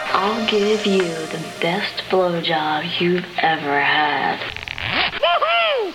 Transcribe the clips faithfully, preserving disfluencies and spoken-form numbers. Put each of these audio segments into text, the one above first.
I'll give you the best blowjob you've ever had. Woohoo!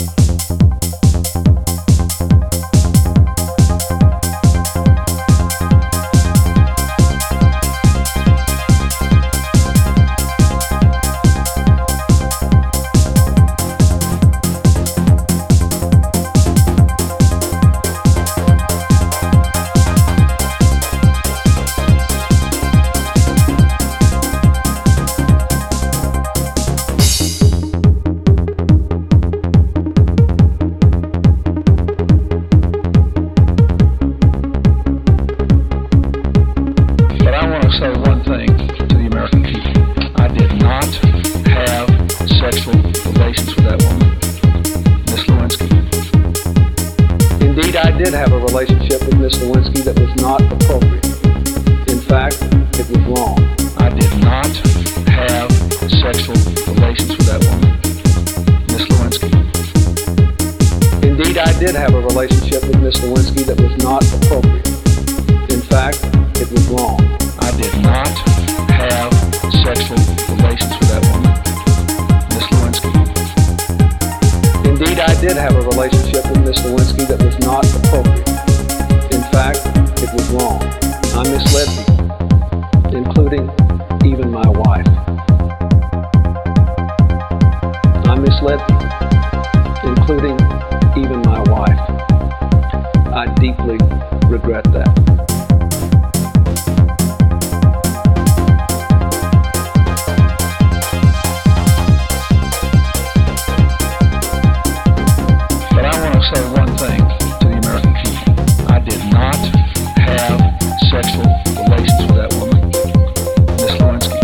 Say one thing to the American people. I did not have sexual relations with that woman, Miss Lewinsky. Indeed, I did have a relationship with Miss Lewinsky that was not appropriate. In fact, it was wrong. I did not have sexual relations with that woman, Miss Lewinsky. Indeed, I did have a relationship with Miss Lewinsky that was not appropriate. In fact, it was wrong. I did not have sexual relations with that woman, Miss Lewinsky. Indeed, I did have a relationship with Miss Lewinsky that was not appropriate. In fact, it was wrong. I misled people, including even my wife. I misled people, including even my wife. I deeply regret that. Say one thing to the American people. I did not have sexual relations with that woman, Miss Lewinsky.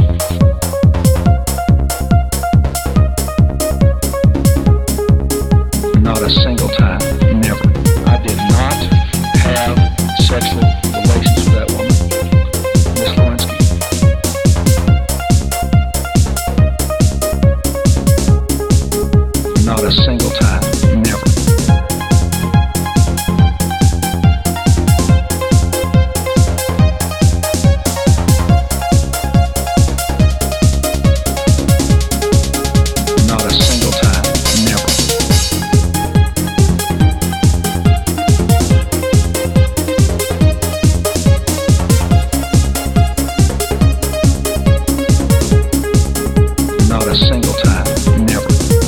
Not a single time, never. I did not have sexual relations with that woman, Miss Lewinsky. Not a single time, never. A single time, never.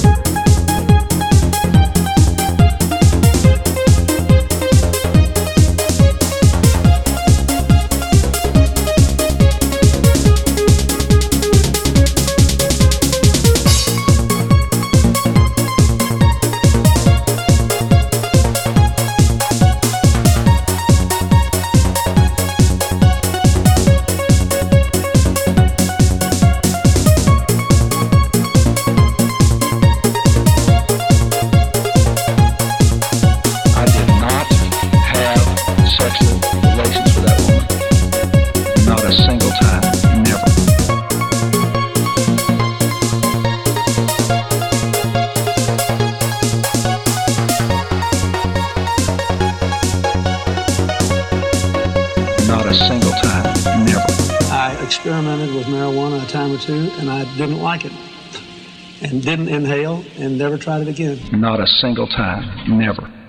Not a single time, never. I experimented with marijuana a time or two, and I didn't like it, and didn't inhale, and never tried it again. Not a single time, never.